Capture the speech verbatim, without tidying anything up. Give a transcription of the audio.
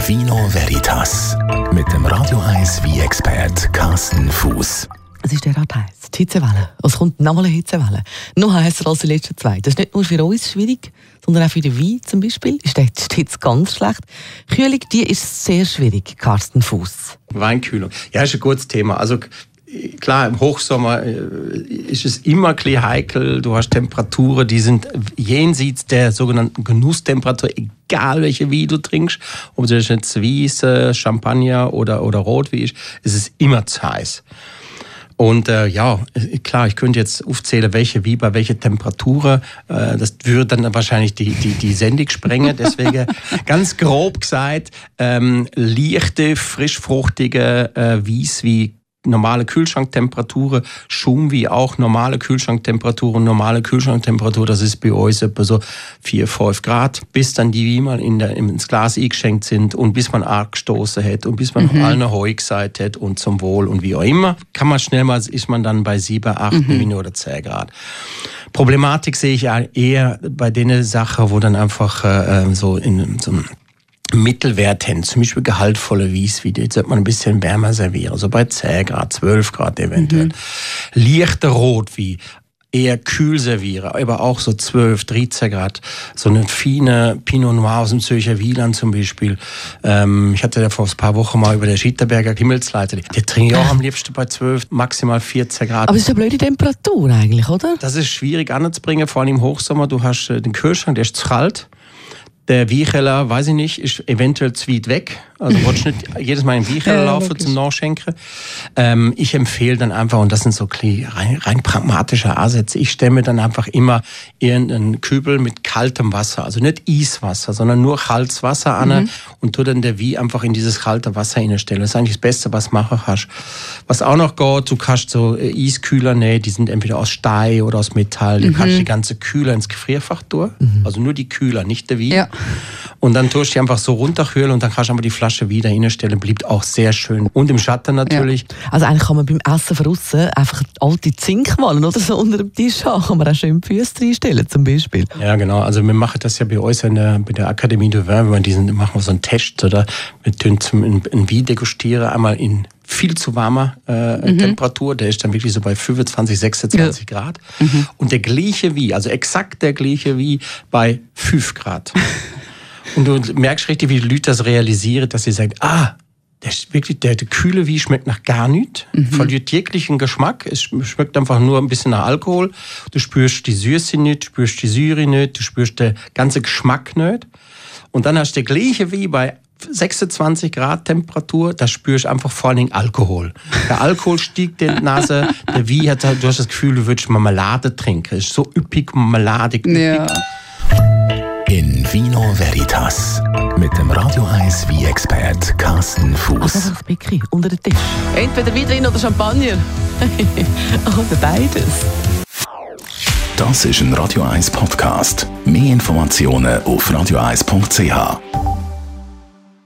Vino Veritas mit dem Radio eins Wein-Expert Carsten Fuß. Es ist derart heiß. Die Hitzewelle. Es kommt nochmal eine Hitzewelle. Noch heißer als die letzten zwei. Das ist nicht nur für uns schwierig, sondern auch für den Wein zum Beispiel. Ist der jetzt ganz schlecht. Kühlung, die ist sehr schwierig, Carsten Fuß. Weinkühlung. Ja, ist ein gutes Thema. Also klar, im Hochsommer ist es immer ein bisschen heikel. Du hast Temperaturen, die sind jenseits der sogenannten Genusstemperatur, egal welche Wein du trinkst. Ob es jetzt Weiss, Champagner oder, oder Rotwein ist, es ist immer zu heiß. Und äh, ja, klar, ich könnte jetzt aufzählen, welche wie bei welcher Temperatur. Äh, das würde dann wahrscheinlich die, die, die Sendung sprengen. Deswegen ganz grob gesagt, ähm, leichte, frischfruchtige äh, Weiss wie normale Kühlschranktemperaturen, Schum wie auch normale Kühlschranktemperaturen, normale Kühlschranktemperatur, das ist bei uns etwa so vier, fünf Grad, bis dann die Weine mal in der, ins Glas eingeschenkt sind und bis man arg gestoßen hat und bis man mhm. noch allen Heu gesagt hat und zum Wohl und wie auch immer, kann man schnell mal, ist man dann bei sieben, acht, mhm. neun oder zehn Grad. Problematik sehe ich eher bei den Sachen, wo dann einfach äh, so in so einem Mittelwert hin, zum Beispiel gehaltvolle Weißweine, jetzt sollte man ein bisschen wärmer servieren, so bei zehn Grad, zwölf Grad eventuell. Mhm. Leichter Rotwein, eher kühl servieren, aber auch so zwölf, dreizehn Grad. So eine feine Pinot Noir aus dem Zürcher Wieland zum Beispiel. Ähm, ich hatte ja vor ein paar Wochen mal über der Schitterberger Himmelsleiter. Der trinke ich auch am liebsten bei zwölf, maximal vierzehn Grad. Aber es ist eine blöde Temperatur eigentlich, oder? Das ist schwierig anzubringen, vor allem im Hochsommer. Du hast den Kühlschrank, der ist zu kalt. Der Weinkeller, weiß ich nicht, ist eventuell zu weit weg. Also willst nicht jedes Mal im Weinkeller ja, laufen zum Nachschenken. Ähm, ich empfehle dann einfach, und das sind so rein, rein pragmatische Ansätze, ich stelle mir dann einfach immer irgendeinen Kübel mit kaltem Wasser, also nicht Eiswasser, sondern nur kaltes Wasser an mhm. und tu dann der Wein einfach in dieses kalte Wasser hinstellen. Das ist eigentlich das Beste, was du machen kannst. Was auch noch geht, du kannst so Eiskühler nehmen, die sind entweder aus Stein oder aus Metall, du mhm. kannst die ganze Kühler ins Gefrierfach tun, mhm. also nur die Kühler, nicht der Wein. Ja. Und dann tust du die einfach so runterkühlen und dann kannst du aber die Flasche wieder hinstellen. Bleibt auch sehr schön. Und im Schatten natürlich. Ja. Also eigentlich kann man beim Essen von aussen einfach alte Zinkmalen oder so unter dem Tisch haben. Kann man auch schön die Füße reinstellen zum Beispiel. Ja, genau. Also wir machen das ja bei uns in der, bei der Akademie de Vin. Wenn wir diesen, machen wir so einen Test, oder? Wir tun zum in, in Wein degustieren, einmal in viel zu warmer äh, mhm. Temperatur. Der ist dann wirklich so bei fünfundzwanzig, sechsundzwanzig ja. Grad. Mhm. Und der gleiche wie, also exakt der gleiche wie bei fünf Grad. Und du merkst richtig, wie die Leute das realisieren, dass sie sagen, ah, der, wirklich, der, der kühle Wein schmeckt nach gar nichts, mhm. verliert jeglichen Geschmack, es schmeckt einfach nur ein bisschen nach Alkohol. Du spürst die Süße nicht, du spürst die Säure nicht, du spürst den ganzen Geschmack nicht. Und dann hast du der gleiche Wein bei sechsundzwanzig Grad Temperatur, da spürst du einfach vor allen Dingen Alkohol. Der Alkohol stiegt in die Nase, der Wein hat, du hast das Gefühl, du würdest Marmelade trinken. Es ist so üppig, marmeladig, üppig. Ja. In Vino Veritas mit dem Radio eins Wein-Expert Carsten Fuß. Also das Bäckchen unter den Tisch. Entweder Wein oder Champagner. Oder beides. Das ist ein Radio eins Podcast. Mehr Informationen auf radio eins punkt c h.